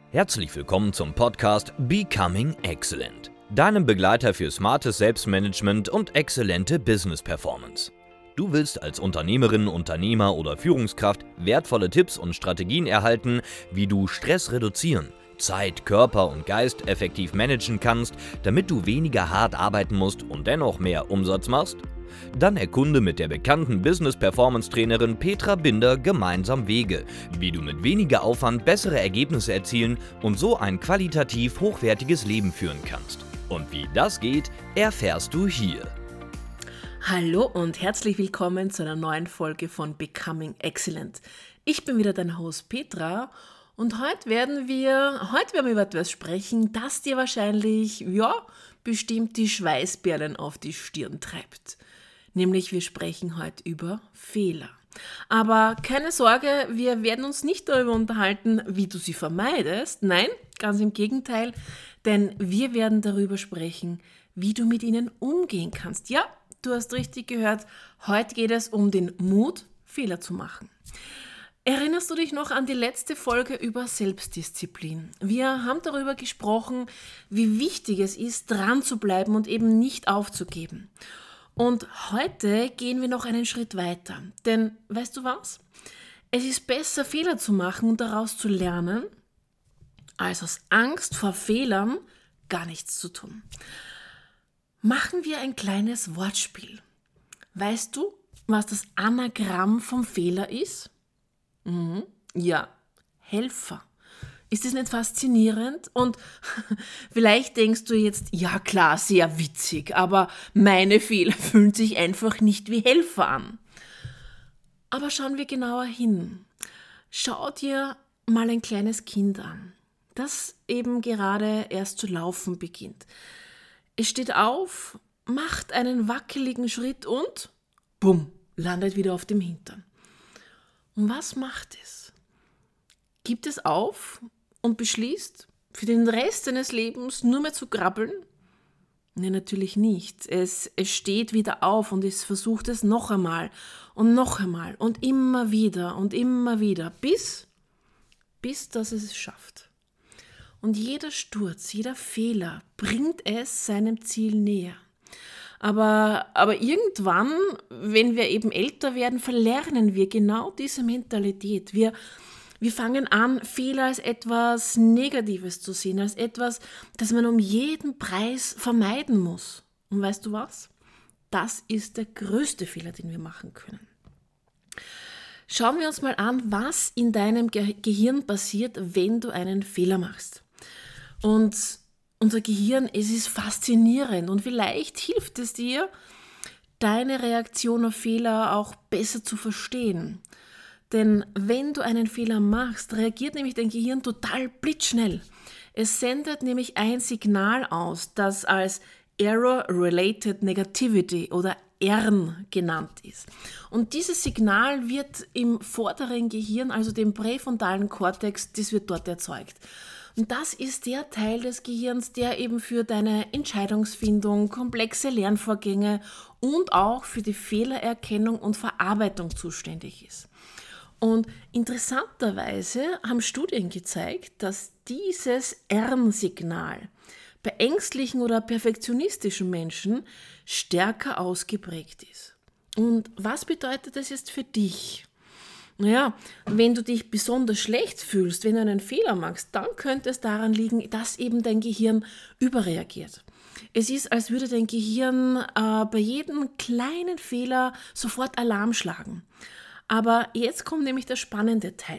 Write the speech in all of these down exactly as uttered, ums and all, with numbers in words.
Herzlich willkommen zum Podcast Becoming Excellent, deinem Begleiter für smartes Selbstmanagement und exzellente Business Performance. Du willst als Unternehmerin, Unternehmer oder Führungskraft wertvolle Tipps und Strategien erhalten, wie du Stress reduzieren, Zeit, Körper und Geist effektiv managen kannst, damit du weniger hart arbeiten musst und dennoch mehr Umsatz machst? Dann erkunde mit der bekannten Business-Performance-Trainerin Petra Binder gemeinsam Wege, wie du mit weniger Aufwand bessere Ergebnisse erzielen und so ein qualitativ hochwertiges Leben führen kannst. Und wie das geht, erfährst du hier. Hallo und herzlich willkommen zu einer neuen Folge von Becoming Excellent. Ich bin wieder dein Host Petra und heute werden wir, heute werden wir über etwas sprechen, das dir wahrscheinlich, ja, bestimmt die Schweißperlen auf die Stirn treibt. Nämlich wir sprechen heute über Fehler. Aber keine Sorge, wir werden uns nicht darüber unterhalten, wie du sie vermeidest. Nein, ganz im Gegenteil, denn wir werden darüber sprechen, wie du mit ihnen umgehen kannst. Ja, du hast richtig gehört, heute geht es um den Mut, Fehler zu machen. Erinnerst du dich noch an die letzte Folge über Selbstdisziplin? Wir haben darüber gesprochen, wie wichtig es ist, dran zu bleiben und eben nicht aufzugeben. Und heute gehen wir noch einen Schritt weiter. Denn, weißt du was? Es ist besser, Fehler zu machen und daraus zu lernen, als aus Angst vor Fehlern gar nichts zu tun. Machen wir ein kleines Wortspiel. Weißt du, was das Anagramm vom Fehler ist? Mhm. Ja, Helfer. Ist das nicht faszinierend? Und vielleicht denkst du jetzt, ja klar, sehr witzig, aber meine Fehler fühlen sich einfach nicht wie Helfer an. Aber schauen wir genauer hin. Schau dir mal ein kleines Kind an, das eben gerade erst zu laufen beginnt. Es steht auf, macht einen wackeligen Schritt und bumm, landet wieder auf dem Hintern. Und was macht es? Gibt es auf und beschließt, für den Rest seines Lebens nur mehr zu krabbeln? Nein, natürlich nicht. Es, es steht wieder auf und es versucht es noch einmal und noch einmal und immer wieder und immer wieder, bis, bis dass es es schafft. Und jeder Sturz, jeder Fehler bringt es seinem Ziel näher. Aber, aber irgendwann, wenn wir eben älter werden, verlernen wir genau diese Mentalität. Wir, wir fangen an, Fehler als etwas Negatives zu sehen, als etwas, das man um jeden Preis vermeiden muss. Und weißt du was? Das ist der größte Fehler, den wir machen können. Schauen wir uns mal an, was in deinem Ge- Gehirn passiert, wenn du einen Fehler machst. Und unser Gehirn, es ist faszinierend und vielleicht hilft es dir, deine Reaktion auf Fehler auch besser zu verstehen. Denn wenn du einen Fehler machst, reagiert nämlich dein Gehirn total blitzschnell. Es sendet nämlich ein Signal aus, das als Error-Related Negativity oder E R N genannt ist. Und dieses Signal wird im vorderen Gehirn, also dem präfrontalen Kortex, das wird dort erzeugt. Und das ist der Teil des Gehirns, der eben für deine Entscheidungsfindung, komplexe Lernvorgänge und auch für die Fehlererkennung und Verarbeitung zuständig ist. Und interessanterweise haben Studien gezeigt, dass dieses E R N-Signal bei ängstlichen oder perfektionistischen Menschen stärker ausgeprägt ist. Und was bedeutet das jetzt für dich? Naja, wenn du dich besonders schlecht fühlst, wenn du einen Fehler machst, dann könnte es daran liegen, dass eben dein Gehirn überreagiert. Es ist, als würde dein Gehirn äh, bei jedem kleinen Fehler sofort Alarm schlagen. Aber jetzt kommt nämlich der spannende Teil.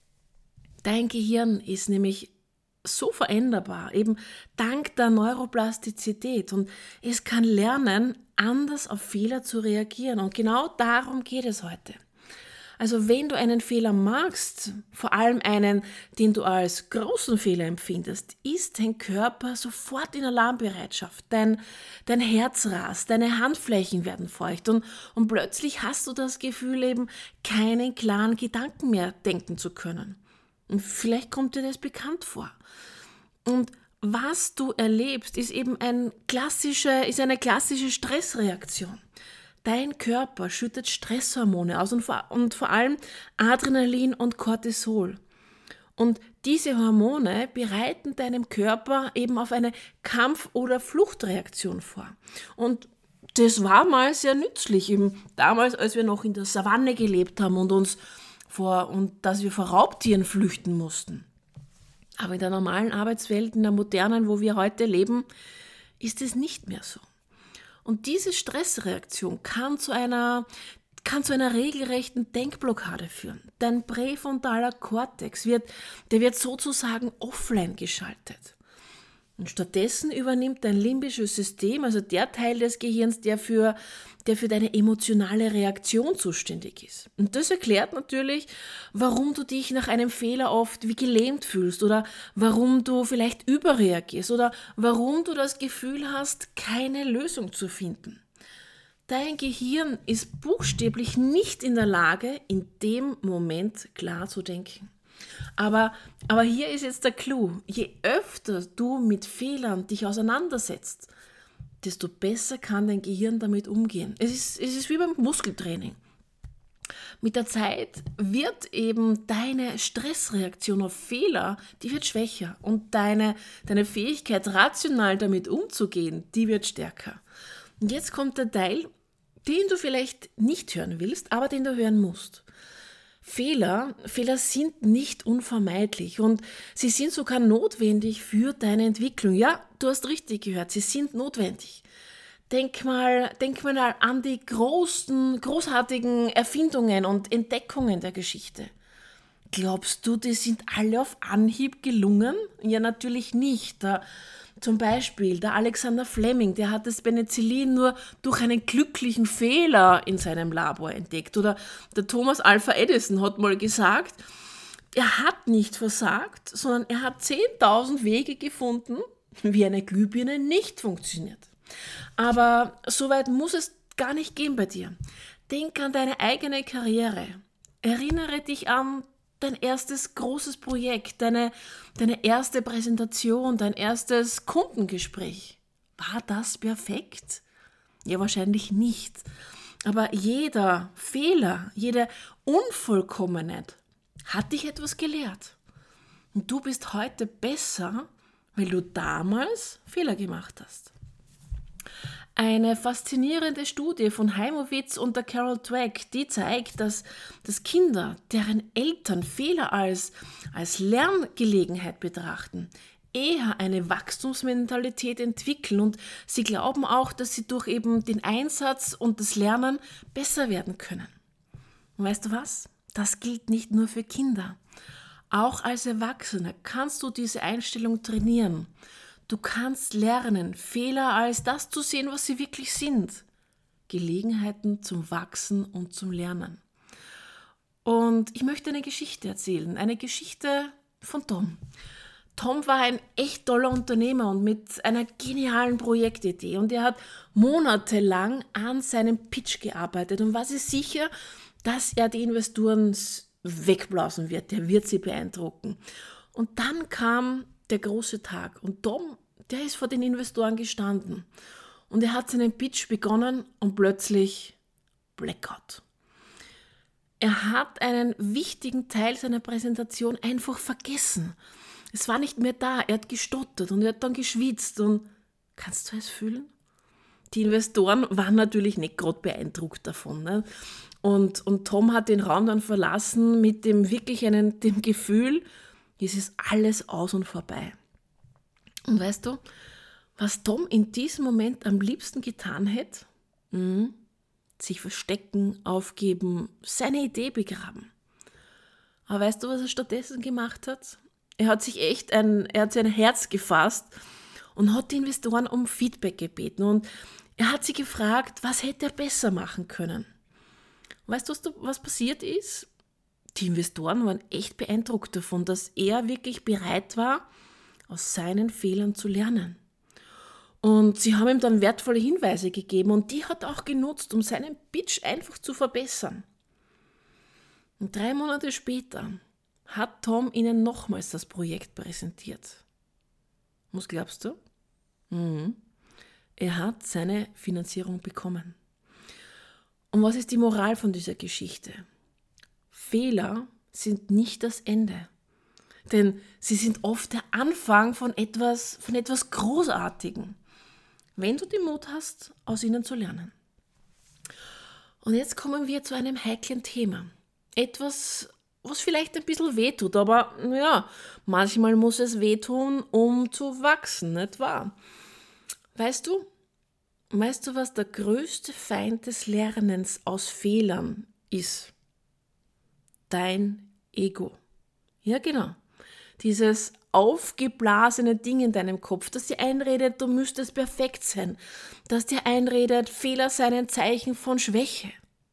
Dein Gehirn ist nämlich so veränderbar, eben dank der Neuroplastizität, und es kann lernen, anders auf Fehler zu reagieren. Und genau darum geht es heute. Also wenn du einen Fehler machst, vor allem einen, den du als großen Fehler empfindest, ist dein Körper sofort in Alarmbereitschaft. Dein, dein Herz rast, deine Handflächen werden feucht und, und plötzlich hast du das Gefühl, eben keinen klaren Gedanken mehr denken zu können. Und vielleicht kommt dir das bekannt vor. Und was du erlebst, ist eben ein klassische, ist eine klassische Stressreaktion. Dein Körper schüttet Stresshormone aus und vor, und vor allem Adrenalin und Cortisol. Und diese Hormone bereiten deinem Körper eben auf eine Kampf- oder Fluchtreaktion vor. Und das war mal sehr nützlich, eben damals, als wir noch in der Savanne gelebt haben und uns vor, und dass wir vor Raubtieren flüchten mussten. Aber in der normalen Arbeitswelt, in der modernen, wo wir heute leben, ist es nicht mehr so. Und diese Stressreaktion kann zu einer kann zu einer regelrechten Denkblockade führen. Dein präfrontaler Kortex wird, der wird sozusagen offline geschaltet. Und stattdessen übernimmt dein limbisches System, also der Teil des Gehirns, der für, der für deine emotionale Reaktion zuständig ist. Und das erklärt natürlich, warum du dich nach einem Fehler oft wie gelähmt fühlst oder warum du vielleicht überreagierst oder warum du das Gefühl hast, keine Lösung zu finden. Dein Gehirn ist buchstäblich nicht in der Lage, in dem Moment klar zu denken. Aber, aber hier ist jetzt der Clou. Je öfter du mit Fehlern dich auseinandersetzt, desto besser kann dein Gehirn damit umgehen. Es ist, es ist wie beim Muskeltraining. Mit der Zeit wird eben deine Stressreaktion auf Fehler, die wird schwächer und deine, deine Fähigkeit, rational damit umzugehen, die wird stärker. Und jetzt kommt der Teil, den du vielleicht nicht hören willst, aber den du hören musst. Fehler, Fehler sind nicht unvermeidlich und sie sind sogar notwendig für deine Entwicklung. Ja, du hast richtig gehört, sie sind notwendig. Denk mal, denk mal an die großen, großartigen Erfindungen und Entdeckungen der Geschichte. Glaubst du, die sind alle auf Anhieb gelungen? Ja, natürlich nicht. Da Zum Beispiel der Alexander Fleming, der hat das Penicillin nur durch einen glücklichen Fehler in seinem Labor entdeckt. Oder der Thomas Alva Edison hat mal gesagt, er hat nicht versagt, sondern er hat zehntausend Wege gefunden, wie eine Glühbirne nicht funktioniert. Aber so weit muss es gar nicht gehen bei dir. Denk an deine eigene Karriere. Erinnere dich an dein erstes großes Projekt, deine, deine erste Präsentation, dein erstes Kundengespräch. War das perfekt? Ja, wahrscheinlich nicht. Aber jeder Fehler, jede Unvollkommenheit hat dich etwas gelehrt. Und du bist heute besser, weil du damals Fehler gemacht hast. Eine faszinierende Studie von Heimowitz und der Carol Dweck, die zeigt, dass, dass Kinder, deren Eltern Fehler als, als Lerngelegenheit betrachten, eher eine Wachstumsmentalität entwickeln und sie glauben auch, dass sie durch eben den Einsatz und das Lernen besser werden können. Und weißt du was? Das gilt nicht nur für Kinder. Auch als Erwachsener kannst du diese Einstellung trainieren. Du kannst lernen, Fehler als das zu sehen, was sie wirklich sind. Gelegenheiten zum Wachsen und zum Lernen. Und ich möchte eine Geschichte erzählen, eine Geschichte von Tom. Tom war ein echt toller Unternehmer und mit einer genialen Projektidee. Und er hat monatelang an seinem Pitch gearbeitet und war sich sicher, dass er die Investoren wegblasen wird. Der wird sie beeindrucken. Und dann kam der große Tag. Und Tom, der ist vor den Investoren gestanden. Und er hat seinen Pitch begonnen und plötzlich Blackout. Er hat einen wichtigen Teil seiner Präsentation einfach vergessen. Es war nicht mehr da. Er hat gestottert und er hat dann geschwitzt. Und kannst du es fühlen? Die Investoren waren natürlich nicht gerade beeindruckt davon. Ne? Und, und Tom hat den Raum dann verlassen mit dem wirklich einen, dem Gefühl, es ist alles aus und vorbei. Und weißt du, was Tom in diesem Moment am liebsten getan hätte? Hm, sich verstecken, aufgeben, seine Idee begraben. Aber weißt du, was er stattdessen gemacht hat? Er hat sich echt ein, er hat sein Herz gefasst und hat die Investoren um Feedback gebeten. Und er hat sie gefragt, was hätte er besser machen können? Weißt du, was, was passiert ist? Die Investoren waren echt beeindruckt davon, dass er wirklich bereit war, aus seinen Fehlern zu lernen. Und sie haben ihm dann wertvolle Hinweise gegeben und die hat er auch genutzt, um seinen Pitch einfach zu verbessern. Und drei Monate später hat Tom ihnen nochmals das Projekt präsentiert. Was glaubst du? Mhm. Er hat seine Finanzierung bekommen. Und was ist die Moral von dieser Geschichte? Fehler sind nicht das Ende. Denn sie sind oft der Anfang von etwas, von etwas Großartigem, wenn du den Mut hast, aus ihnen zu lernen. Und jetzt kommen wir zu einem heiklen Thema. Etwas, was vielleicht ein bisschen wehtut, aber ja, manchmal muss es wehtun, um zu wachsen, nicht wahr? Weißt du, weißt du, was der größte Feind des Lernens aus Fehlern ist? Dein Ego. Ja, genau. Dieses aufgeblasene Ding in deinem Kopf, das dir einredet, du müsstest perfekt sein, das dir einredet, Fehler seien ein Zeichen von Schwäche.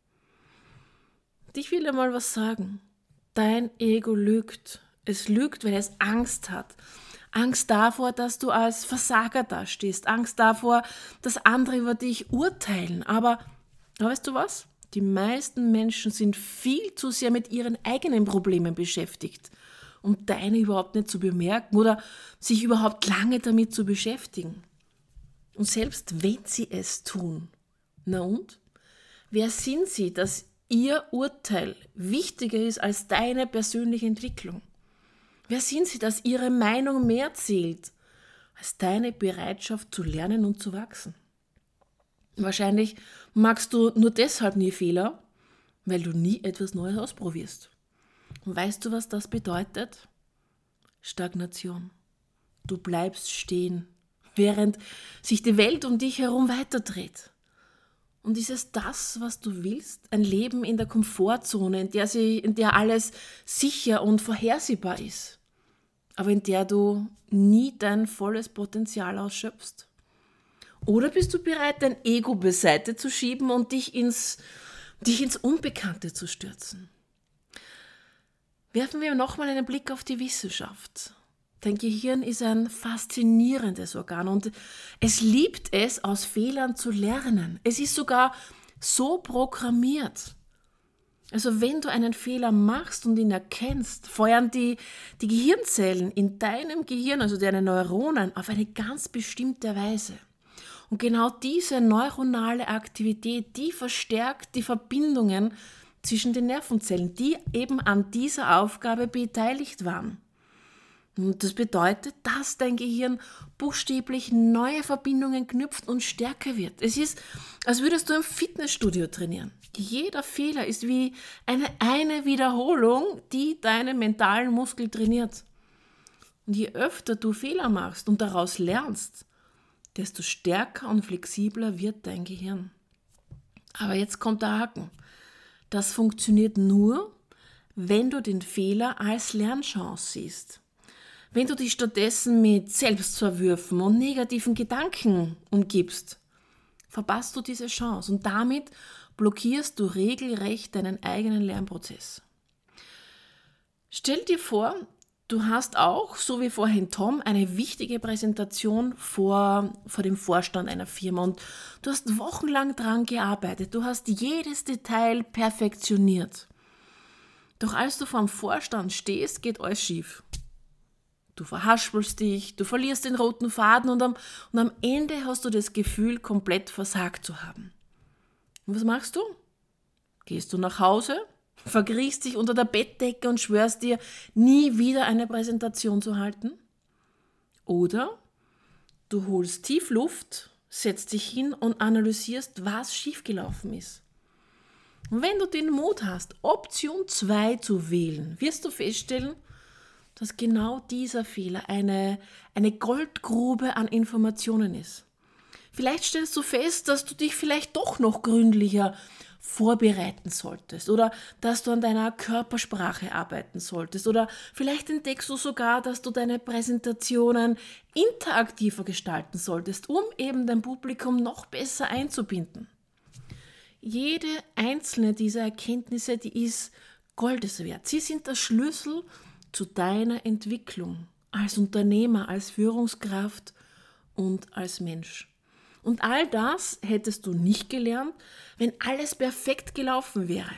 Ich will dir mal was sagen. Dein Ego lügt. Es lügt, weil es Angst hat. Angst davor, dass du als Versager dastehst. Angst davor, dass andere über dich urteilen. Aber, aber weißt du was? Die meisten Menschen sind viel zu sehr mit ihren eigenen Problemen beschäftigt, um deine überhaupt nicht zu bemerken oder sich überhaupt lange damit zu beschäftigen. Und selbst wenn sie es tun, na und? Wer sind sie, dass ihr Urteil wichtiger ist als deine persönliche Entwicklung? Wer sind sie, dass ihre Meinung mehr zählt als deine Bereitschaft zu lernen und zu wachsen? Wahrscheinlich magst du nur deshalb nie Fehler, weil du nie etwas Neues ausprobierst. Und weißt du, was das bedeutet? Stagnation. Du bleibst stehen, während sich die Welt um dich herum weiterdreht. Und ist es das, was du willst? Ein Leben in der Komfortzone, in der, sie, in der alles sicher und vorhersehbar ist, aber in der du nie dein volles Potenzial ausschöpfst? Oder bist du bereit, dein Ego beiseite zu schieben und dich ins, dich ins Unbekannte zu stürzen? Werfen wir nochmal einen Blick auf die Wissenschaft. Dein Gehirn ist ein faszinierendes Organ und es liebt es, aus Fehlern zu lernen. Es ist sogar so programmiert. Also wenn du einen Fehler machst und ihn erkennst, feuern die, die Gehirnzellen in deinem Gehirn, also deine Neuronen, auf eine ganz bestimmte Weise. Und genau diese neuronale Aktivität, die verstärkt die Verbindungen zwischen den Nervenzellen, die eben an dieser Aufgabe beteiligt waren. Und das bedeutet, dass dein Gehirn buchstäblich neue Verbindungen knüpft und stärker wird. Es ist, als würdest du im Fitnessstudio trainieren. Jeder Fehler ist wie eine, eine Wiederholung, die deinen mentalen Muskel trainiert. Und je öfter du Fehler machst und daraus lernst, desto stärker und flexibler wird dein Gehirn. Aber jetzt kommt der Haken. Das funktioniert nur, wenn du den Fehler als Lernchance siehst. Wenn du dich stattdessen mit Selbstvorwürfen und negativen Gedanken umgibst, verpasst du diese Chance und damit blockierst du regelrecht deinen eigenen Lernprozess. Stell dir vor, du hast auch, so wie vorhin Tom, eine wichtige Präsentation vor, vor dem Vorstand einer Firma und du hast wochenlang daran gearbeitet, du hast jedes Detail perfektioniert. Doch als du vor dem Vorstand stehst, geht alles schief. Du verhaspelst dich, du verlierst den roten Faden und am, und am Ende hast du das Gefühl, komplett versagt zu haben. Und was machst du? Gehst du nach Hause, verkriechst dich unter der Bettdecke und schwörst dir, nie wieder eine Präsentation zu halten? Oder du holst tief Luft, setzt dich hin und analysierst, was schiefgelaufen ist. Und wenn du den Mut hast, Option zwei zu wählen, wirst du feststellen, dass genau dieser Fehler eine, eine Goldgrube an Informationen ist. Vielleicht stellst du fest, dass du dich vielleicht doch noch gründlicher vorbereiten solltest oder dass du an deiner Körpersprache arbeiten solltest oder vielleicht entdeckst du sogar, dass du deine Präsentationen interaktiver gestalten solltest, um eben dein Publikum noch besser einzubinden. Jede einzelne dieser Erkenntnisse, die ist Goldes wert. Sie sind der Schlüssel zu deiner Entwicklung als Unternehmer, als Führungskraft und als Mensch. Und all das hättest du nicht gelernt, wenn alles perfekt gelaufen wäre.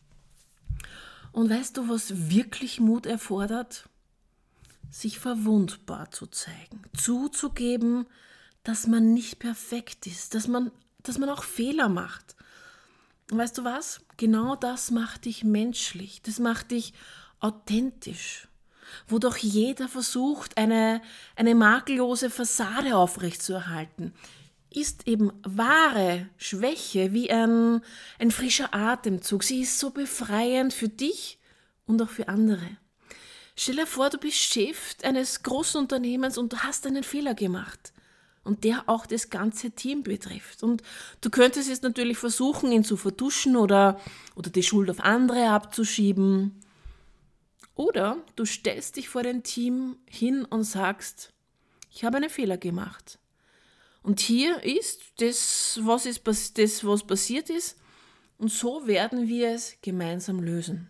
Und weißt du, was wirklich Mut erfordert? Sich verwundbar zu zeigen, zuzugeben, dass man nicht perfekt ist, dass man, dass man auch Fehler macht. Und weißt du was? Genau das macht dich menschlich, das macht dich authentisch. wo doch jeder versucht, eine, eine makellose Fassade aufrechtzuerhalten, ist eben wahre Schwäche wie ein, ein frischer Atemzug. Sie ist so befreiend für dich und auch für andere. Stell dir vor, du bist Chef eines großen Unternehmens und du hast einen Fehler gemacht und der auch das ganze Team betrifft. Und du könntest jetzt natürlich versuchen, ihn zu vertuschen oder, oder die Schuld auf andere abzuschieben. Oder du stellst dich vor dein Team hin und sagst, ich habe einen Fehler gemacht. Und hier ist das, was, ist, das, was passiert ist, und so werden wir es gemeinsam lösen.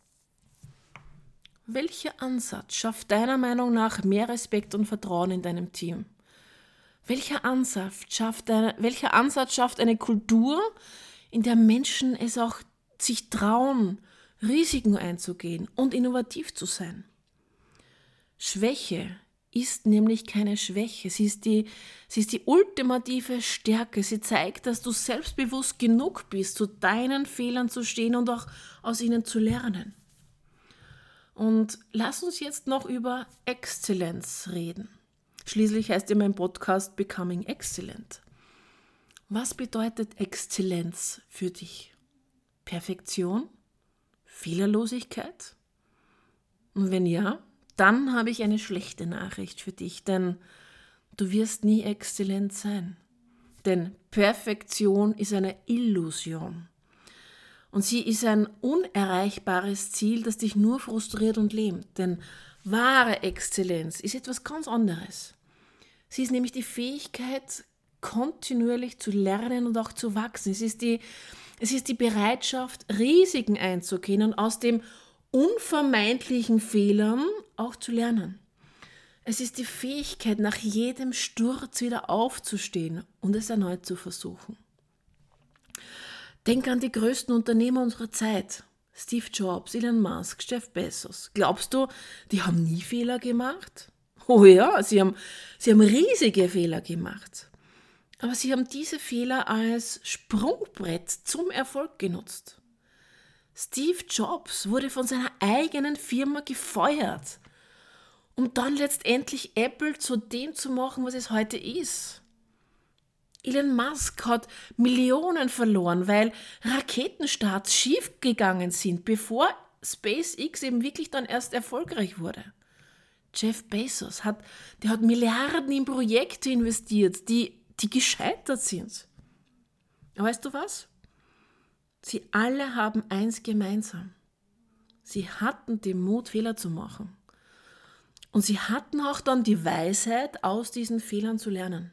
Welcher Ansatz schafft deiner Meinung nach mehr Respekt und Vertrauen in deinem Team? Welcher Ansatz schafft eine, welcher Ansatz schafft eine Kultur, in der Menschen es auch sich trauen, Risiken einzugehen und innovativ zu sein? Schwäche ist nämlich keine Schwäche. Sie ist die, sie ist die ultimative Stärke. Sie zeigt, dass du selbstbewusst genug bist, zu deinen Fehlern zu stehen und auch aus ihnen zu lernen. Und lass uns jetzt noch über Exzellenz reden. Schließlich heißt ja mein Podcast Becoming Excellent. Was bedeutet Exzellenz für dich? Perfektion? Fehlerlosigkeit? Und wenn ja, dann habe ich eine schlechte Nachricht für dich, denn du wirst nie exzellent sein. Denn Perfektion ist eine Illusion. Und sie ist ein unerreichbares Ziel, das dich nur frustriert und lähmt. Denn wahre Exzellenz ist etwas ganz anderes. Sie ist nämlich die Fähigkeit, kontinuierlich zu lernen und auch zu wachsen. Es ist die, es ist die Bereitschaft, Risiken einzugehen und aus dem unvermeidlichen Fehlern auch zu lernen. Es ist die Fähigkeit, nach jedem Sturz wieder aufzustehen und es erneut zu versuchen. Denk an die größten Unternehmer unserer Zeit. Steve Jobs, Elon Musk, Jeff Bezos. Glaubst du, die haben nie Fehler gemacht? Oh ja, sie haben, sie haben riesige Fehler gemacht. Aber sie haben diese Fehler als Sprungbrett zum Erfolg genutzt. Steve Jobs wurde von seiner eigenen Firma gefeuert, um dann letztendlich Apple zu dem zu machen, was es heute ist. Elon Musk hat Millionen verloren, weil Raketenstarts schiefgegangen sind, bevor SpaceX eben wirklich dann erst erfolgreich wurde. Jeff Bezos hat, der hat Milliarden in Projekte investiert, die, die gescheitert sind. Aber weißt du was? Sie alle haben eins gemeinsam. Sie hatten den Mut, Fehler zu machen. Und sie hatten auch dann die Weisheit, aus diesen Fehlern zu lernen.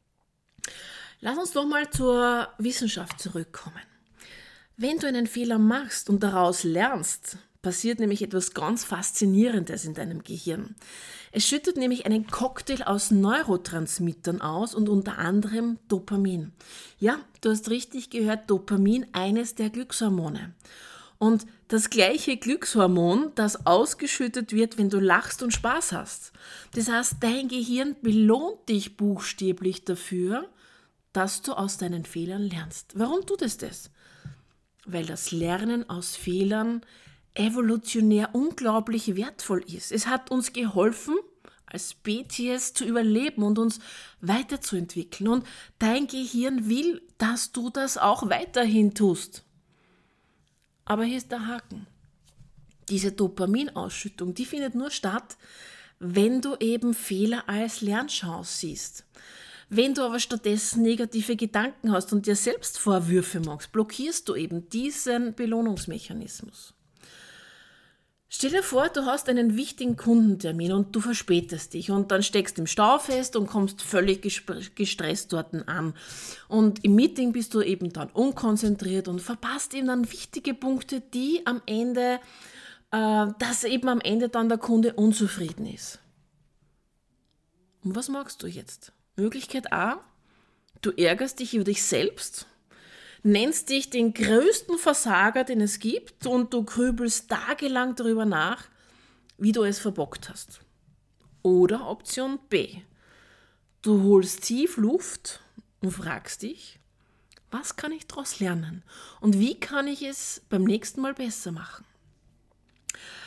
Lass uns doch mal zur Wissenschaft zurückkommen. Wenn du einen Fehler machst und daraus lernst, passiert nämlich etwas ganz Faszinierendes in deinem Gehirn. Es schüttet nämlich einen Cocktail aus Neurotransmittern aus und unter anderem Dopamin. Ja, du hast richtig gehört, Dopamin, eines der Glückshormone. Und das gleiche Glückshormon, das ausgeschüttet wird, wenn du lachst und Spaß hast. Das heißt, dein Gehirn belohnt dich buchstäblich dafür, dass du aus deinen Fehlern lernst. Warum tut es das? Weil das Lernen aus Fehlern evolutionär unglaublich wertvoll ist. Es hat uns geholfen, als Spezies zu überleben und uns weiterzuentwickeln. Und dein Gehirn will, dass du das auch weiterhin tust. Aber hier ist der Haken. Diese Dopaminausschüttung, die findet nur statt, wenn du eben Fehler als Lernchance siehst. Wenn du aber stattdessen negative Gedanken hast und dir selbst Vorwürfe machst, blockierst du eben diesen Belohnungsmechanismus. Stell dir vor, du hast einen wichtigen Kundentermin und du verspätest dich und dann steckst du im Stau fest und kommst völlig gestresst dort an. Und im Meeting bist du eben dann unkonzentriert und verpasst eben dann wichtige Punkte, die am Ende, äh, dass eben am Ende dann der Kunde unzufrieden ist. Und was machst du jetzt? Möglichkeit A, du ärgerst dich über dich selbst, nennst dich den größten Versager, den es gibt und du grübelst tagelang darüber nach, wie du es verbockt hast. Oder Option B, du holst tief Luft und fragst dich, was kann ich daraus lernen und wie kann ich es beim nächsten Mal besser machen?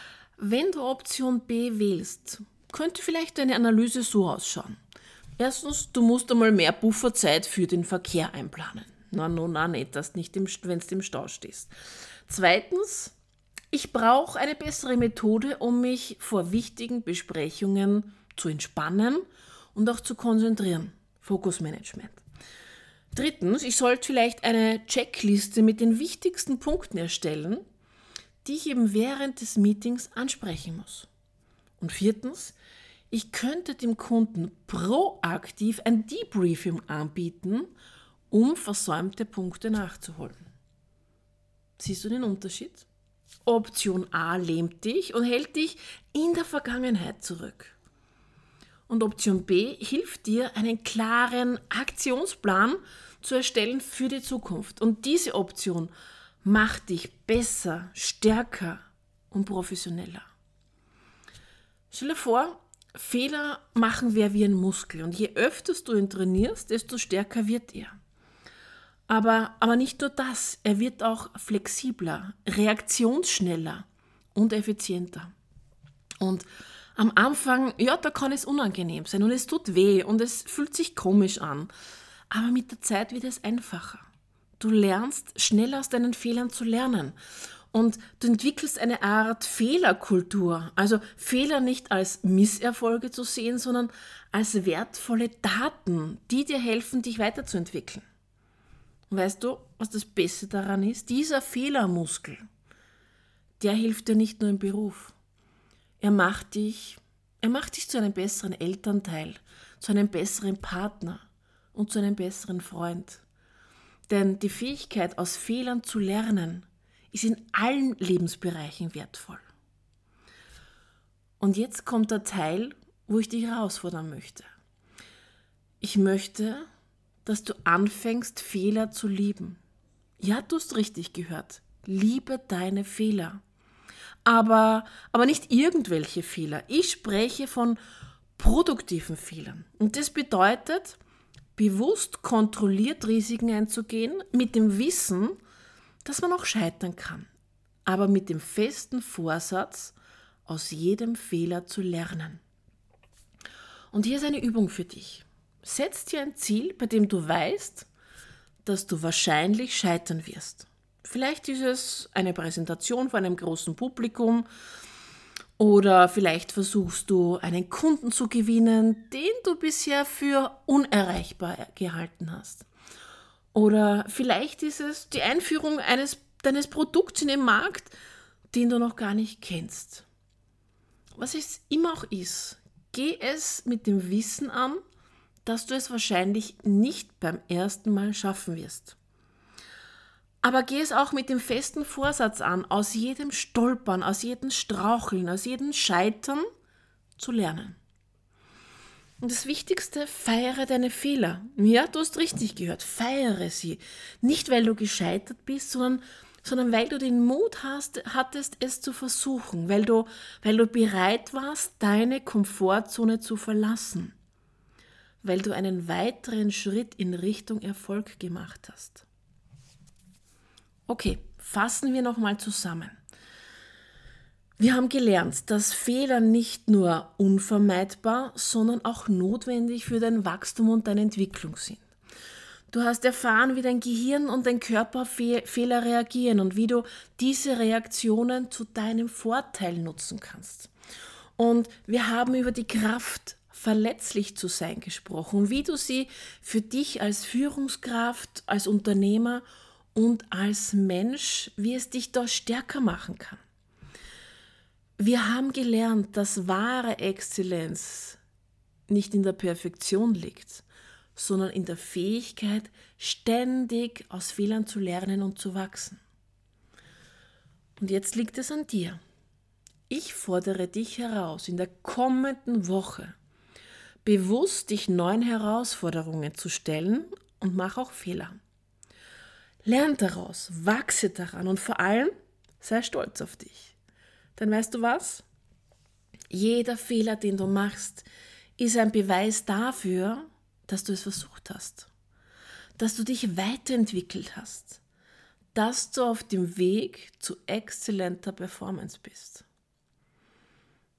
wenn du Option B wählst, könnte vielleicht deine Analyse so ausschauen. Erstens, du musst einmal mehr Pufferzeit für den Verkehr einplanen. Na, no, na, nicht, dass nicht, wenn du im Stau stehst. Zweitens, ich brauche eine bessere Methode, um mich vor wichtigen Besprechungen zu entspannen und auch zu konzentrieren. Fokusmanagement. Drittens, ich sollte vielleicht eine Checkliste mit den wichtigsten Punkten erstellen, die ich eben während des Meetings ansprechen muss. Und viertens, ich könnte dem Kunden proaktiv ein Debriefing anbieten, um versäumte Punkte nachzuholen. Siehst du den Unterschied? Option A lähmt dich und hält dich in der Vergangenheit zurück. Und Option B hilft dir, einen klaren Aktionsplan zu erstellen für die Zukunft. Und diese Option macht dich besser, stärker und professioneller. Stell dir vor, Fehler machen wir wie ein Muskel. Und je öfter du ihn trainierst, desto stärker wird er. Aber, aber nicht nur das, er wird auch flexibler, reaktionsschneller und effizienter. Und am Anfang, ja, da kann es unangenehm sein und es tut weh und es fühlt sich komisch an. Aber mit der Zeit wird es einfacher. Du lernst schnell aus deinen Fehlern zu lernen und du entwickelst eine Art Fehlerkultur. Also Fehler nicht als Misserfolge zu sehen, sondern als wertvolle Daten, die dir helfen, dich weiterzuentwickeln. Und weißt du, was das Beste daran ist? Dieser Fehlermuskel, der hilft dir nicht nur im Beruf. Er macht dich, er macht dich zu einem besseren Elternteil, zu einem besseren Partner und zu einem besseren Freund. Denn die Fähigkeit, aus Fehlern zu lernen, ist in allen Lebensbereichen wertvoll. Und jetzt kommt der Teil, wo ich dich herausfordern möchte. Ich möchte, dass du anfängst, Fehler zu lieben. Ja, du hast richtig gehört. Liebe deine Fehler. Aber, aber nicht irgendwelche Fehler. Ich spreche von produktiven Fehlern. Und das bedeutet, bewusst kontrolliert Risiken einzugehen, mit dem Wissen, dass man auch scheitern kann. Aber mit dem festen Vorsatz, aus jedem Fehler zu lernen. Und hier ist eine Übung für dich. Setz dir ein Ziel, bei dem du weißt, dass du wahrscheinlich scheitern wirst. Vielleicht ist es eine Präsentation vor einem großen Publikum oder vielleicht versuchst du, einen Kunden zu gewinnen, den du bisher für unerreichbar gehalten hast. Oder vielleicht ist es die Einführung eines, deines Produkts in den Markt, den du noch gar nicht kennst. Was es immer auch ist, geh es mit dem Wissen an, dass du es wahrscheinlich nicht beim ersten Mal schaffen wirst. Aber geh es auch mit dem festen Vorsatz an, aus jedem Stolpern, aus jedem Straucheln, aus jedem Scheitern zu lernen. Und das Wichtigste, feiere deine Fehler. Ja, du hast richtig gehört, feiere sie. Nicht, weil du gescheitert bist, sondern, sondern weil du den Mut hast, hattest, es zu versuchen, weil du, weil du bereit warst, deine Komfortzone zu verlassen. Weil du einen weiteren Schritt in Richtung Erfolg gemacht hast. Okay, fassen wir nochmal zusammen. Wir haben gelernt, dass Fehler nicht nur unvermeidbar, sondern auch notwendig für dein Wachstum und deine Entwicklung sind. Du hast erfahren, wie dein Gehirn und dein Körper auf Fehler reagieren und wie du diese Reaktionen zu deinem Vorteil nutzen kannst. Und wir haben über die Kraft, verletzlich zu sein, gesprochen, wie du sie für dich als Führungskraft, als Unternehmer und als Mensch, wie es dich da stärker machen kann. Wir haben gelernt, dass wahre Exzellenz nicht in der Perfektion liegt, sondern in der Fähigkeit, ständig aus Fehlern zu lernen und zu wachsen. Und jetzt liegt es an dir. Ich fordere dich heraus, in der kommenden Woche bewusst dich neuen Herausforderungen zu stellen und mach auch Fehler. Lern daraus, wachse daran und vor allem sei stolz auf dich. Denn weißt du was? Jeder Fehler, den du machst, ist ein Beweis dafür, dass du es versucht hast, dass du dich weiterentwickelt hast, dass du auf dem Weg zu exzellenter Performance bist.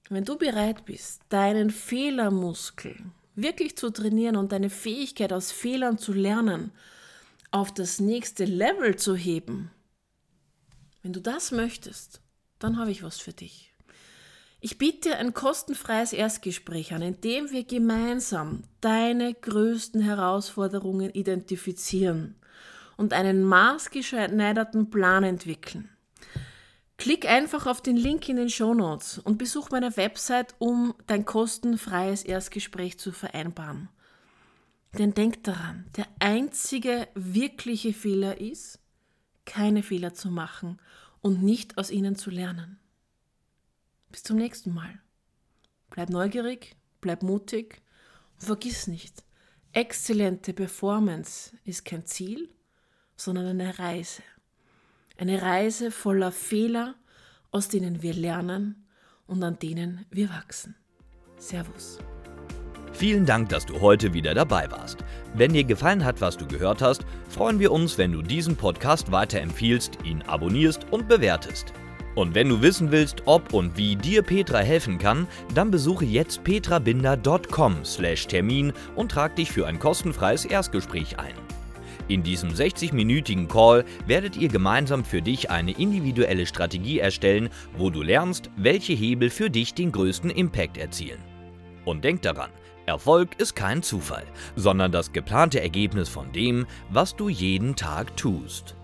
Wenn du bereit bist, deinen Fehlermuskel wirklich zu trainieren und deine Fähigkeit aus Fehlern zu lernen, auf das nächste Level zu heben, wenn du das möchtest, dann habe ich was für dich. Ich biete dir ein kostenfreies Erstgespräch an, in dem wir gemeinsam deine größten Herausforderungen identifizieren und einen maßgeschneiderten Plan entwickeln. Klick einfach auf den Link in den Shownotes und besuch meine Website, um dein kostenfreies Erstgespräch zu vereinbaren. Denn denk daran, der einzige wirkliche Fehler ist, keine Fehler zu machen und nicht aus ihnen zu lernen. Bis zum nächsten Mal. Bleib neugierig, bleib mutig und vergiss nicht, exzellente Performance ist kein Ziel, sondern eine Reise. Eine Reise voller Fehler, aus denen wir lernen und an denen wir wachsen. Servus. Vielen Dank, dass du heute wieder dabei warst. Wenn dir gefallen hat, was du gehört hast, freuen wir uns, wenn du diesen Podcast weiterempfiehlst, ihn abonnierst und bewertest. Und wenn du wissen willst, ob und wie dir Petra helfen kann, dann besuche jetzt petrabinder punkt com slash Termin und trag dich für ein kostenfreies Erstgespräch ein. In diesem sechzig-minütigen Call werdet ihr gemeinsam für dich eine individuelle Strategie erstellen, wo du lernst, welche Hebel für dich den größten Impact erzielen. Und denk daran, Erfolg ist kein Zufall, sondern das geplante Ergebnis von dem, was du jeden Tag tust.